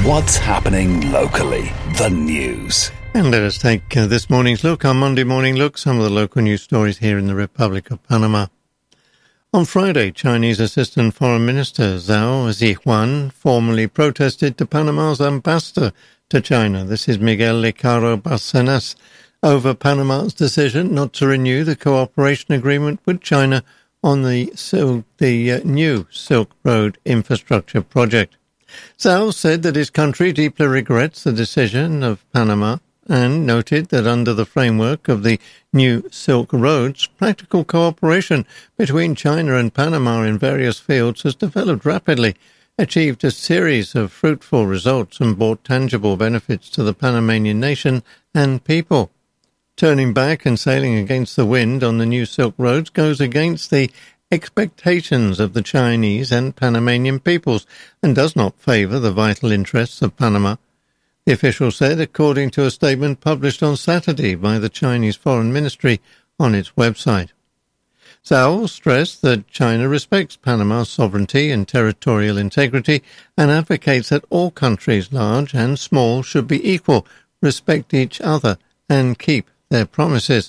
What's happening locally? The news. And let us take this morning's look, our Monday morning look, some of the local news stories here in the Republic of Panama. On Friday, Chinese Assistant Foreign Minister Zhao Zihuan formally protested to Panama's ambassador to China. This is Miguel Licaro Barcenas, over Panama's decision not to renew the cooperation agreement with China on the new Silk Road infrastructure project. Zhao said that his country deeply regrets the decision of Panama and noted that under the framework of the new Silk Roads, practical cooperation between China and Panama in various fields has developed rapidly, achieved a series of fruitful results and brought tangible benefits to the Panamanian nation and people. Turning back and sailing against the wind on the new Silk Roads goes against the expectations of the Chinese and Panamanian peoples and does not favour the vital interests of Panama, the official said, according to a statement published on Saturday by the Chinese Foreign Ministry on its website. Zhao stressed that China respects Panama's sovereignty and territorial integrity and advocates that all countries, large and small, should be equal, respect each other and keep their promises.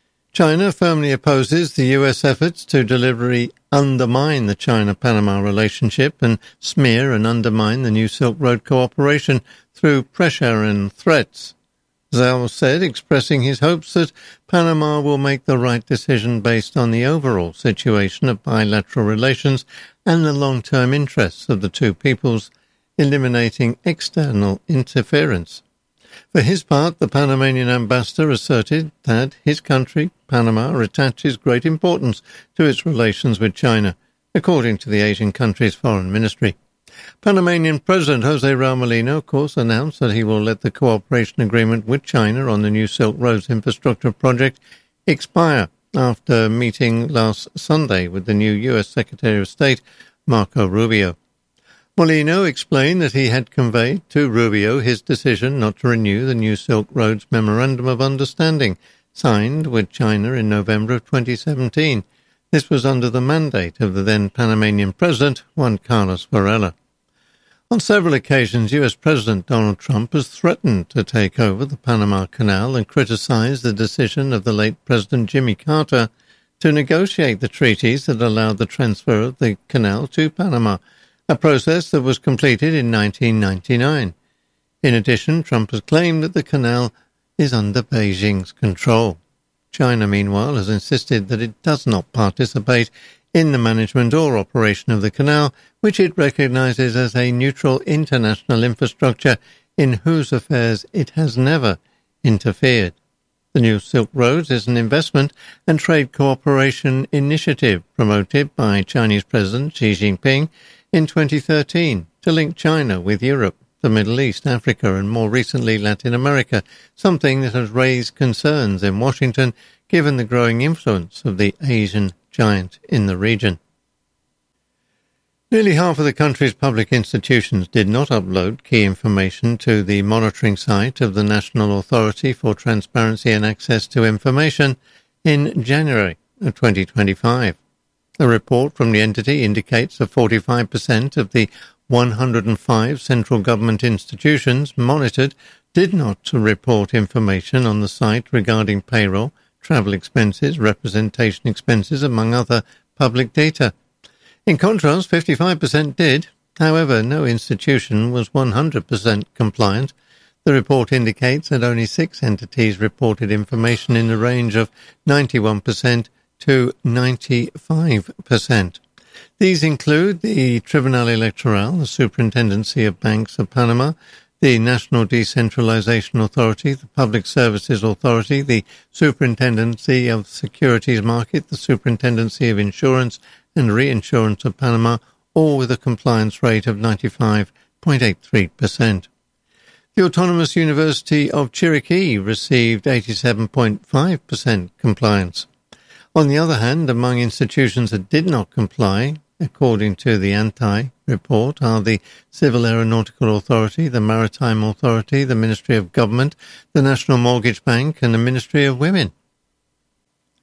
China firmly opposes the U.S. efforts to deliberately undermine the China-Panama relationship and smear and undermine the new Silk Road cooperation through pressure and threats. Zhao said, expressing his hopes that Panama will make the right decision based on the overall situation of bilateral relations and the long-term interests of the two peoples, eliminating external interference. For his part, the Panamanian ambassador asserted that his country, Panama, attaches great importance to its relations with China, according to the Asian country's foreign ministry. Panamanian President Jose Raul Mulino, of course, announced that he will let the cooperation agreement with China on the new Silk Roads infrastructure project expire after meeting last Sunday with the new U.S. Secretary of State, Marco Rubio. Mulino explained that he had conveyed to Rubio his decision not to renew the new Silk Roads Memorandum of Understanding, signed with China in November of 2017. This was under the mandate of the then Panamanian President, Juan Carlos Varela. On several occasions, U.S. President Donald Trump has threatened to take over the Panama Canal and criticized the decision of the late President Jimmy Carter to negotiate the treaties that allowed the transfer of the canal to Panama, a process that was completed in 1999. In addition, Trump has claimed that the canal is under Beijing's control. China, meanwhile, has insisted that it does not participate in the management or operation of the canal, which it recognizes as a neutral international infrastructure in whose affairs it has never interfered. The new Silk Roads is an investment and trade cooperation initiative promoted by Chinese President Xi Jinping in 2013 to link China with Europe, the Middle East, Africa, and more recently Latin America, something that has raised concerns in Washington given the growing influence of the Asian giant in the region. Nearly half of the country's public institutions did not upload key information to the monitoring site of the National Authority for Transparency and Access to Information in January of 2025. A report from the entity indicates that 45% of the 105 central government institutions monitored did not report information on the site regarding payroll, travel expenses, representation expenses, among other public data. In contrast, 55% did. However, no institution was 100% compliant. The report indicates that only 6 entities reported information in the range of 91% to 95%. These include the Tribunal Electoral, the Superintendency of Banks of Panama, the National Decentralization Authority, the Public Services Authority, the Superintendency of Securities Market, the Superintendency of Insurance and Reinsurance of Panama, all with a compliance rate of 95.83%. The Autonomous University of Chiriquí received 87.5% compliance. On the other hand, among institutions that did not comply, according to the anti-report, are the Civil Aeronautical Authority, the Maritime Authority, the Ministry of Government, the National Mortgage Bank, and the Ministry of Women.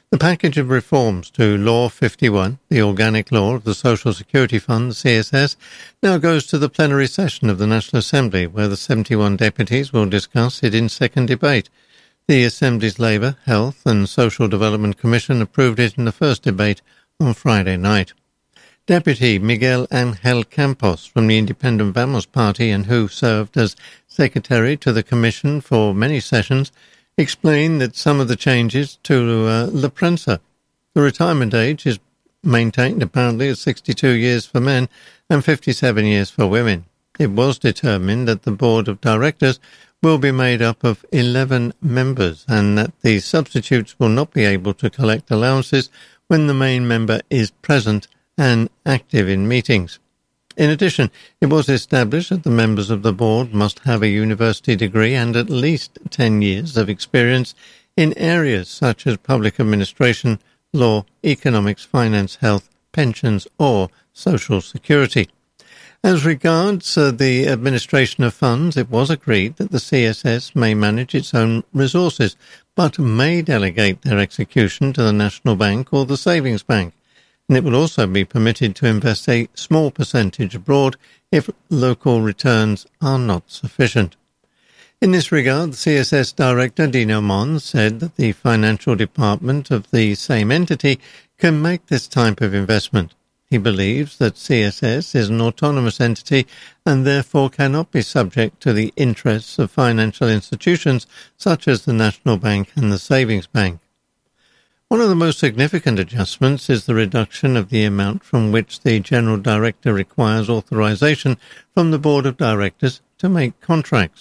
The package of reforms to Law 51, the organic law of the Social Security Fund, the CSS, now goes to the plenary session of the National Assembly, where the 71 deputies will discuss it in second debate. The Assembly's Labour, Health and Social Development Commission approved it in the first debate on Friday night. Deputy Miguel Angel Campos from the Independent Vamos Party, and who served as secretary to the Commission for many sessions, explained that some of the changes to La Prensa. The retirement age is maintained apparently at 62 years for men and 57 years for women. It was determined that the board of directors will be made up of 11 members and that the substitutes will not be able to collect allowances when the main member is present and active in meetings. In addition, it was established that the members of the board must have a university degree and at least 10 years of experience in areas such as public administration, law, economics, finance, health, pensions, or social security. As regards the administration of funds, it was agreed that the CSS may manage its own resources, but may delegate their execution to the National Bank or the Savings Bank, and it will also be permitted to invest a small percentage abroad if local returns are not sufficient. In this regard, the CSS Director, Dino Mons, said that the financial department of the same entity can make this type of investment. He believes that CSS is an autonomous entity and therefore cannot be subject to the interests of financial institutions such as the National Bank and the Savings Bank. One of the most significant adjustments is the reduction of the amount from which the General Director requires authorization from the Board of Directors to make contracts.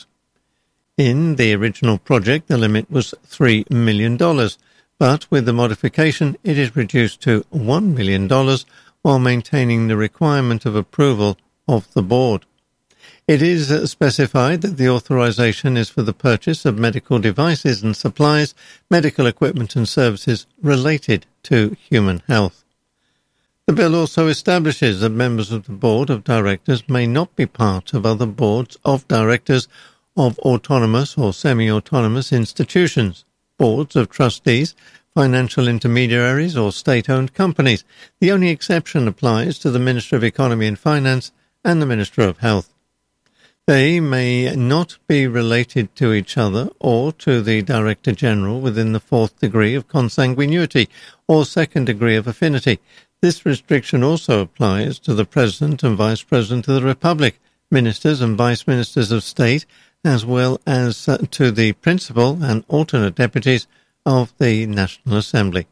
In the original project, the limit was $3 million, but with the modification, it is reduced to $1 million while maintaining the requirement of approval of the Board. It is specified that the authorization is for the purchase of medical devices and supplies, medical equipment and services related to human health. The bill also establishes that members of the Board of Directors may not be part of other boards of directors of autonomous or semi-autonomous institutions, boards of trustees, financial intermediaries or state-owned companies. The only exception applies to the Minister of Economy and Finance and the Minister of Health. They may not be related to each other or to the Director General within the fourth degree of consanguinity or second degree of affinity. This restriction also applies to the President and Vice President of the Republic, Ministers and Vice Ministers of State, as well as to the Principal and alternate Deputies of the National Assembly.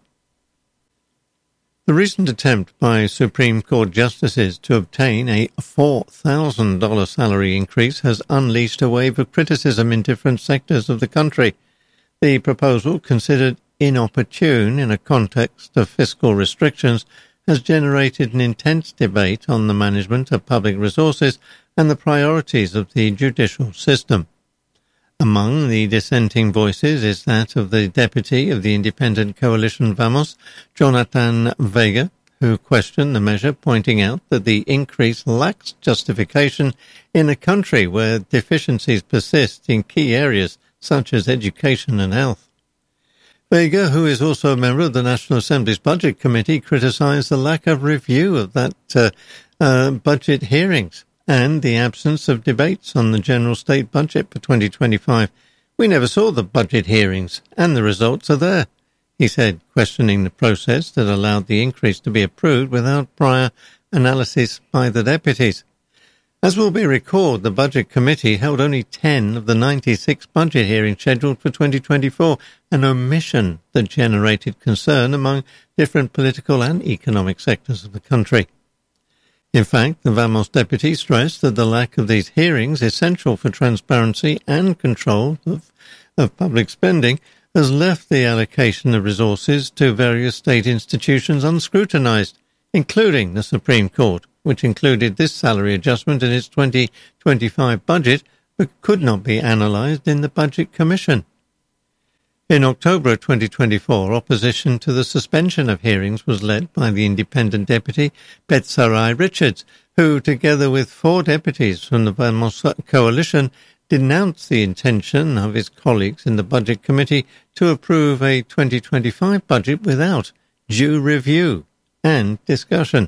The recent attempt by Supreme Court justices to obtain a $4,000 salary increase has unleashed a wave of criticism in different sectors of the country. The proposal, considered inopportune in a context of fiscal restrictions, has generated an intense debate on the management of public resources and the priorities of the judicial system. Among the dissenting voices is that of the deputy of the independent coalition Vamos, Jonathan Vega, who questioned the measure, pointing out that the increase lacks justification in a country where deficiencies persist in key areas such as education and health. Vega, who is also a member of the National Assembly's Budget Committee, criticised the lack of review of that budget hearings and the absence of debates on the general state budget for 2025. We never saw the budget hearings, and the results are there, he said, questioning the process that allowed the increase to be approved without prior analysis by the deputies. As will be recalled, the Budget Committee held only 10 of the 96 budget hearings scheduled for 2024, an omission that generated concern among different political and economic sectors of the country. In fact, the Vamos deputy stressed that the lack of these hearings, essential for transparency and control of public spending, has left the allocation of resources to various state institutions unscrutinized, including the Supreme Court, which included this salary adjustment in its 2025 budget, but could not be analysed in the Budget Commission. In October 2024, opposition to the suspension of hearings was led by the independent deputy Betsarai Richards, who, together with 4 deputies from the Vamos coalition, denounced the intention of his colleagues in the Budget Committee to approve a 2025 budget without due review and discussion.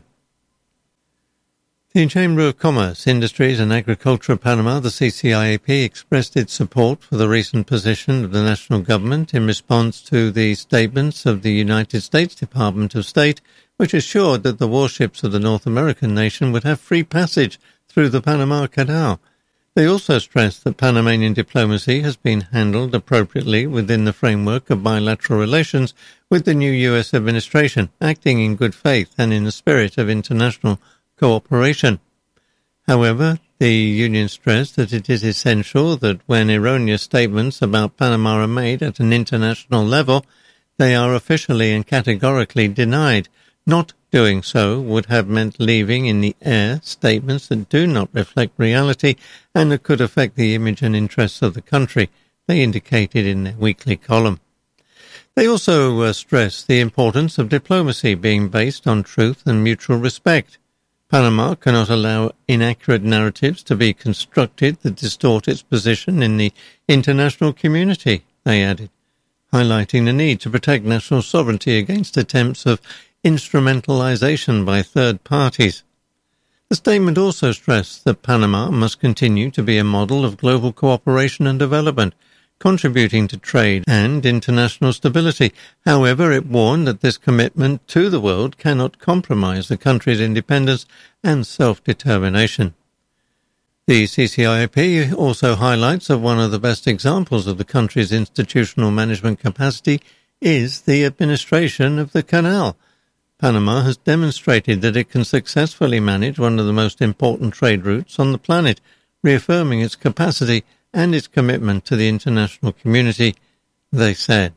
The Chamber of Commerce, Industries and Agriculture of Panama, the CCIAP, expressed its support for the recent position of the national government in response to the statements of the United States Department of State, which assured that the warships of the North American nation would have free passage through the Panama Canal. They also stressed that Panamanian diplomacy has been handled appropriately within the framework of bilateral relations with the new U.S. administration, acting in good faith and in the spirit of international cooperation. However, the union stressed that it is essential that when erroneous statements about Panama are made at an international level, they are officially and categorically denied. Not doing so would have meant leaving in the air statements that do not reflect reality and that could affect the image and interests of the country, they indicated in their weekly column. They also stressed the importance of diplomacy being based on truth and mutual respect. Panama cannot allow inaccurate narratives to be constructed that distort its position in the international community, they added, highlighting the need to protect national sovereignty against attempts of instrumentalization by third parties. The statement also stressed that Panama must continue to be a model of global cooperation and development, contributing to trade and international stability. However, it warned that this commitment to the world cannot compromise the country's independence and self-determination. The CCIAP also highlights that one of the best examples of the country's institutional management capacity is the administration of the canal. Panama has demonstrated that it can successfully manage one of the most important trade routes on the planet, reaffirming its capacity and its commitment to the international community, they said.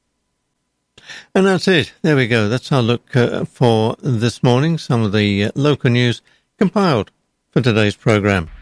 And that's it. There we go. That's our look for this morning. Some of the local news compiled for today's program.